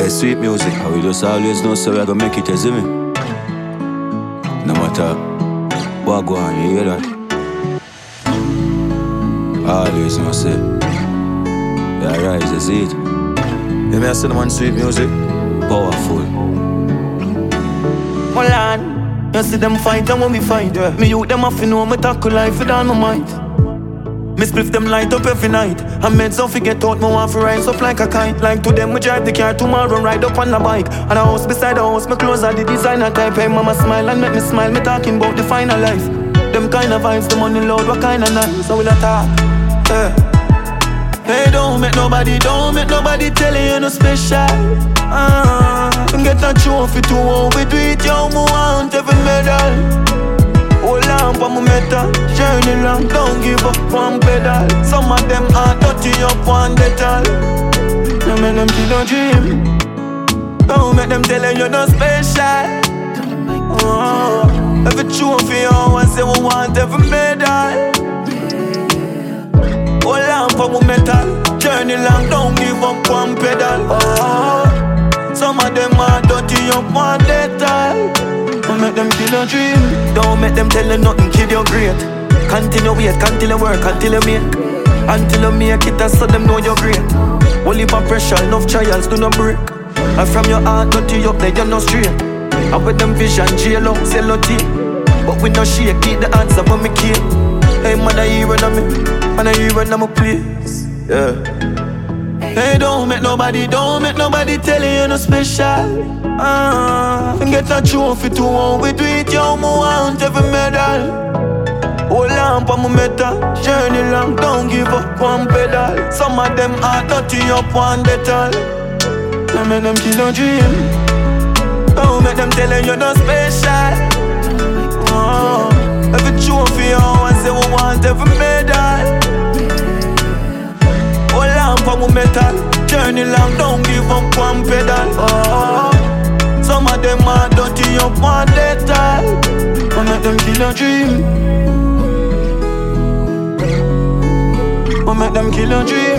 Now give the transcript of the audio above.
best sweet music. And we just always know so we are gonna make it, you see me? No matter what go on, you hear that? Always know say yeah, right, you see it? You may say the man sweet music, powerful. Hold on. You see them fight and when we fight, yeah. Me youth them off, you know me tackle life with all my might. Me spliff them light up every night. I meds don't forget out, me want to rise up like a kite. Like to them, me drive the car tomorrow, ride up on the bike. And a house beside the house, me clothes are the designer type. Hey mama smile and make me smile, me talking about the final life. Them kind of vibes, the money loud, what kind of nice. So we'll attack, yeah. Hey, don't make nobody tell you no special. Get a trophy to how we do it, yo, me want every medal. Hold on for my metal, journey long, don't give up one pedal. Some of them are dirty up one detail. Don't make them kill your dream. Don't make them tell you you're not special. Every trophy you want, say we want every medal. Hold on for my metal, journey long, don't give up one pedal. Some of them are dirty up one detail. Don't make them kill your dream. Don't make them tell you nothing, kill your great. Continue wait, continue work, until you make. Until you make it, so them know you're great. Only for pressure, enough trials, do not break. And from your heart, dirty up, they you're not straight. And with them vision, jail out, sell out tea. But we no shake, keep the answer for me key. Hey man, I hear on me, and I hear on my place. Yeah. Hey, don't make nobody tell you you're no special. Get a trophy to how we do it, yo, me want every medal. Hold on for my metal, journey long, don't give up one pedal. Some of them are dirty up one detail. Don't make them kill your dream. Don't make them tell you you're no special. Every trophy you want, say we want every medal. Hold on for my metal, journey long, don't give up one pedal. Some of them are dirty up one detail. Don't make them kill your dream. Don't make them kill your dream.